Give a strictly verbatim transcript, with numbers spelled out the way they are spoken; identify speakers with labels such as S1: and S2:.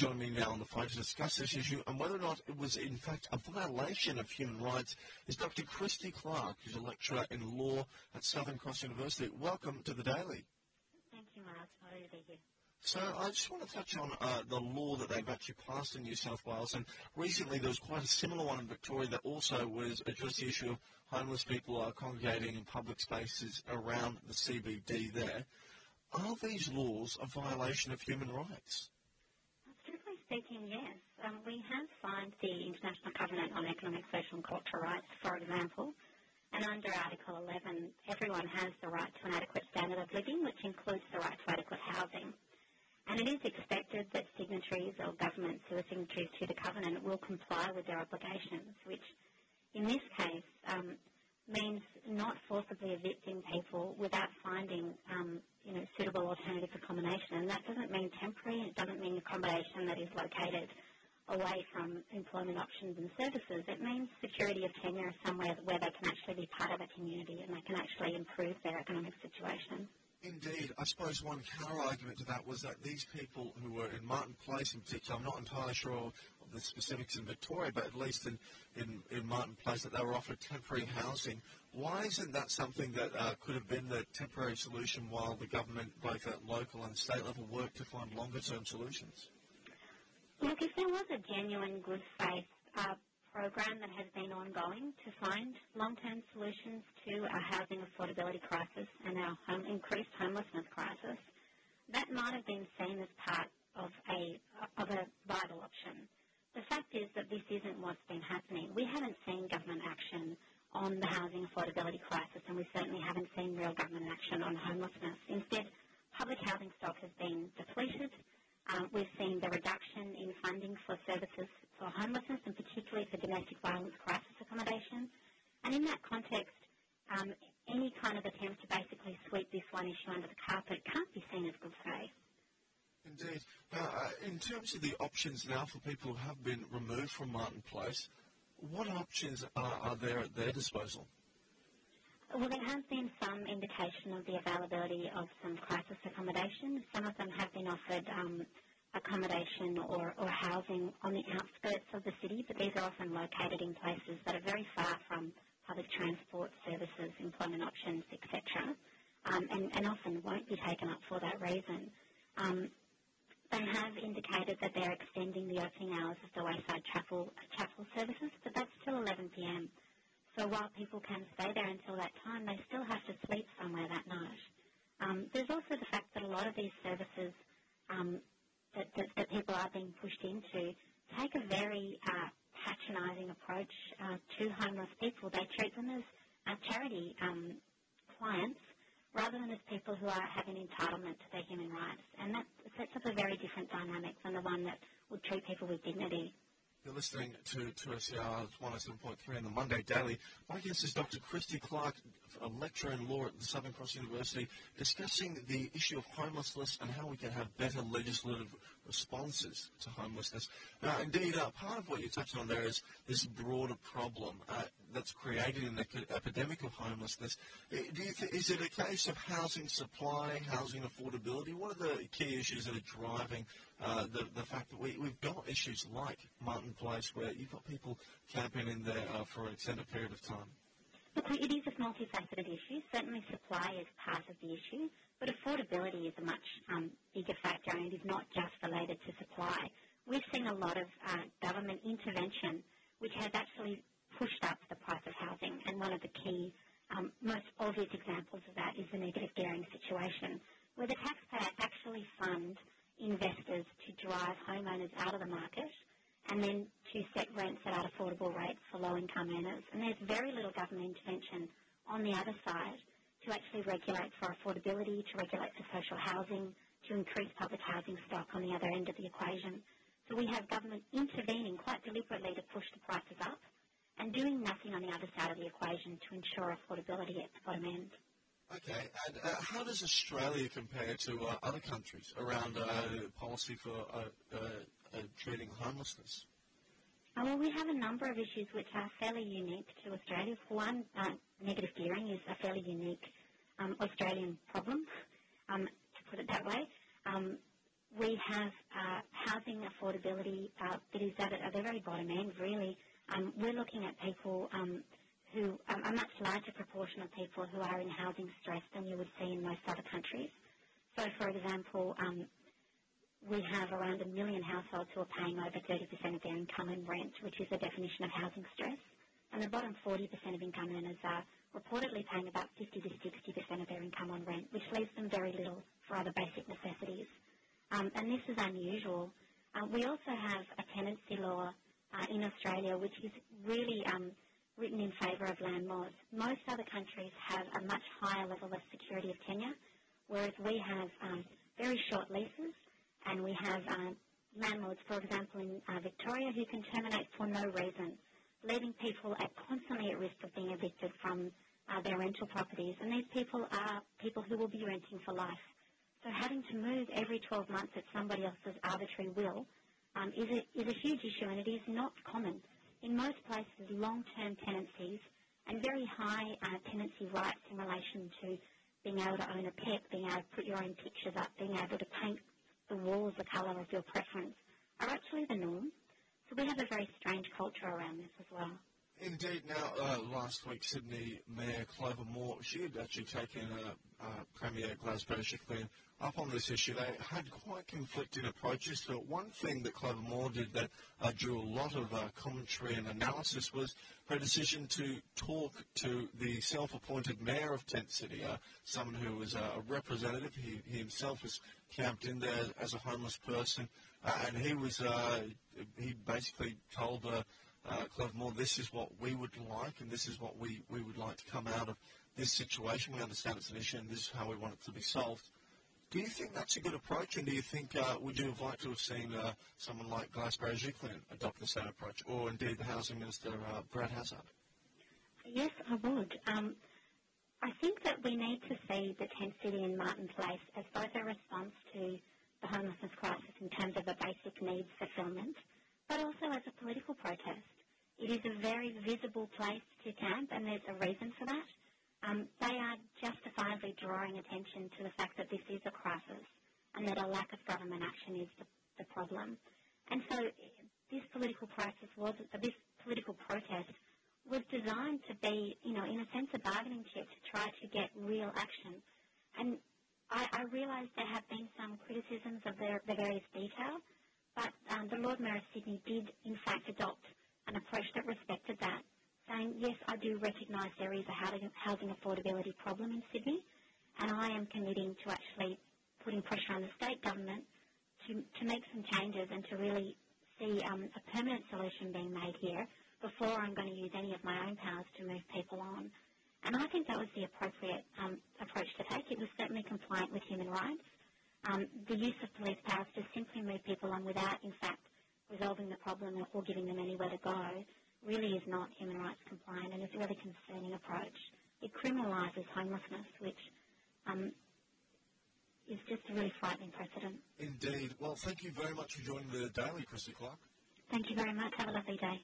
S1: joining me now on the phone to discuss this issue and whether or not it was, in fact, a violation of human rights is Doctor Christy Clark, who's a lecturer in law at Southern Cross University. Welcome to the Daily.
S2: Thank you, Mark. Sorry to be here.
S1: So I just want to touch on uh, the law that they've actually passed in New South Wales, and recently there was quite a similar one in Victoria that also was addressed the issue of homeless people uh, congregating in public spaces around the C B D there. Are these laws a violation of human rights?
S2: Strictly speaking, yes. Um, we have signed the International Covenant on Economic, Social and Cultural Rights, for example, and under Article eleven, everyone has the right to an adequate standard of living, which includes the right to adequate housing. And it is expected that signatories or governments who are signatories to the Covenant will comply with their obligations, which in this case um, means not forcibly evicting people without finding um, you know, suitable alternative accommodation. And that doesn't mean temporary. It doesn't mean accommodation that is located away from employment options and services. It means security of tenure somewhere where they can actually be part of a community and they can actually improve their economic situation.
S1: Indeed. I suppose one counter-argument to that was that these people who were in Martin Place in particular, I'm not entirely sure of the specifics in Victoria, but at least in, in, in Martin Place, that they were offered temporary housing. Why isn't that something that uh, could have been the temporary solution while the government, both at local and state level, worked to find longer-term solutions?
S2: Look, if there was a genuine good faith uh, program that has been ongoing to find long-term solutions to our housing affordability crisis and our home, increased homelessness crisis, that might have been seen as part of a of a viable option. The fact is that this isn't what's been happening. We haven't seen government action on the housing affordability crisis, and we certainly haven't seen real government action on homelessness. Instead, public housing stock has been depleted. Um, we've seen the reduction in funding for services for homelessness, and particularly for domestic violence crisis accommodation. And in that context, um, any kind of attempt to basically sweep this one issue under the carpet can't be seen as good faith.
S1: Indeed. Now, uh, in terms of the options now for people who have been removed from Martin Place, what options are, are there at their disposal?
S2: Well, there has been some indication of the availability of some crisis accommodation. Some of them have been offered um, accommodation or, or housing on the outskirts of the city, but these are often located in places that are very far from public transport services, employment options, et cetera, um, and, and often won't be taken up for that reason. Um, they have indicated that they're extending the opening hours of the Wayside Chapel, chapel services, but that's till eleven p m, so while people can stay there until that time, they still have to sleep somewhere that night. Um, there's also the fact that a lot of these services um, that, that, that people are being pushed into take a very uh, patronising approach uh, to homeless people. They treat them as uh, charity um, clients rather than as people who are having entitlement to their human rights. And that sets up a very different dynamic than the one that would treat people with dignity.
S1: You're listening to two S C R one oh seven point three on the Monday Daily. My guest is Doctor Christy Clark, a lecturer in law at the Southern Cross University, discussing the issue of homelessness and how we can have better legislative responses to homelessness. Now, indeed, uh, part of what you're touching on there is this broader problem uh, that's created an epidemic of homelessness. Do you th- is it a case of housing supply, housing affordability? What are the key issues that are driving uh, the, the fact that we, we've got issues like Martin Place where you've got people camping in there uh, for an extended period of time?
S2: Look, it is a multifaceted issue. Certainly supply is part of the issue, but affordability is a much um, bigger factor, and it is not just related to supply. We've seen a lot of uh, government intervention which has actually pushed up the price of housing, and one of the key, um, most obvious examples of that is the negative gearing situation, where the taxpayer actually fund investors to drive homeowners out of the market and then to set rents at unaffordable rates for low-income earners. And there's very little government intervention on the other side to actually regulate for affordability, to regulate for social housing, to increase public housing stock on the other end of the equation. So we have government intervening quite deliberately to push the prices up and doing nothing on the other side of the equation to ensure affordability at the bottom end.
S1: Okay, and uh, how does Australia compare to uh, other countries around uh, policy for uh, uh, uh, treating homelessness?
S2: Uh, well, we have a number of issues which are fairly unique to Australia. For one, uh, negative gearing is a fairly unique um, Australian problem, um, to put it that way. Um, we have uh, housing affordability uh, that is at, at the very bottom end, really. Um, we're looking at people um, who, um, a much larger proportion of people who are in housing stress than you would see in most other countries. So, for example, um, we have around a million households who are paying over thirty percent of their income in rent, which is the definition of housing stress. And the bottom forty percent of income earners are reportedly paying about fifty to sixty percent of their income on rent, which leaves them very little for other basic necessities. Um, and this is unusual. Uh, we also have a tenancy law uh, in Australia which is really um, written in favour of landlords. Most other countries have a much higher level of security of tenure, whereas we have um, very short leases, and we have uh, landlords, for example, in uh, Victoria, who can terminate for no reason, leaving people at constantly at risk of being evicted from uh, their rental properties. And these people are people who will be renting for life. So having to move every twelve months at somebody else's arbitrary will um, is, a, is a huge issue, and it is not common. In most places, long-term tenancies and very high uh, tenancy rights in relation to being able to own a pet, being able to put your own pictures up, being able to paint the walls the colour of your preference are actually the norm. So we have a very strange culture around this as well.
S1: Indeed. Now, uh, last week, Sydney Mayor Clover Moore, she had actually taken uh, uh, Premier Gladys Berejiklian up on this issue. They had quite conflicting approaches to it. One thing that Clover Moore did that uh, drew a lot of uh, commentary and analysis was her decision to talk to the self-appointed mayor of Tent City, uh, someone who was uh, a representative. He, he himself was camped in there as a homeless person, uh, and he was uh, he basically told her, Uh, Clover Moore, this is what we would like, and this is what we, we would like to come out of this situation. We understand it's an issue, and this is how we want it to be solved. Do you think that's a good approach, and do you think, uh, would you have liked to have seen uh, someone like Gladys Berejiklian adopt the same approach, or indeed the Housing Minister, uh, Brad Hazzard?
S2: Yes, I would. Um, I think that we need to see the Tent City and Martin Place as both a response to the homelessness crisis in terms of a basic needs fulfilment, but also as a political protest. It is a very visible place to camp, and there's a reason for that. Um, they are justifiably drawing attention to the fact that this is a crisis and that a lack of government action is the, the problem. And so this political crisis was, uh, this political protest was designed to be, you know, in a sense, a bargaining chip to try to get real action. And I, I realise there have been some criticisms of their, the various detail, but um, the Lord Mayor of Sydney did, in fact, adopt an approach that respected that, saying, yes, I do recognise there is a housing, housing affordability problem in Sydney, and I am committing to actually putting pressure on the state government to, to make some changes and to really see um, a permanent solution being made here before I'm going to use any of my own powers to move people on. And I think that was the appropriate um, approach to take. It was certainly compliant with human rights. Um, the use of police powers to simply move people on without, in fact, resolving the problem or giving them anywhere to go really is not human rights compliant, and is a really concerning approach. It criminalises homelessness, which um, is just a really frightening precedent.
S1: Indeed. Well, thank you very much for joining the Daily, Christy Clark.
S2: Thank you very much. Have a lovely day.